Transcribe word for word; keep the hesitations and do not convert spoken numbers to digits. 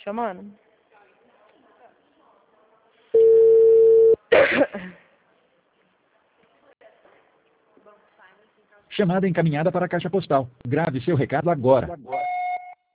chamando? Chamada encaminhada para a caixa postal. Grave seu recado agora.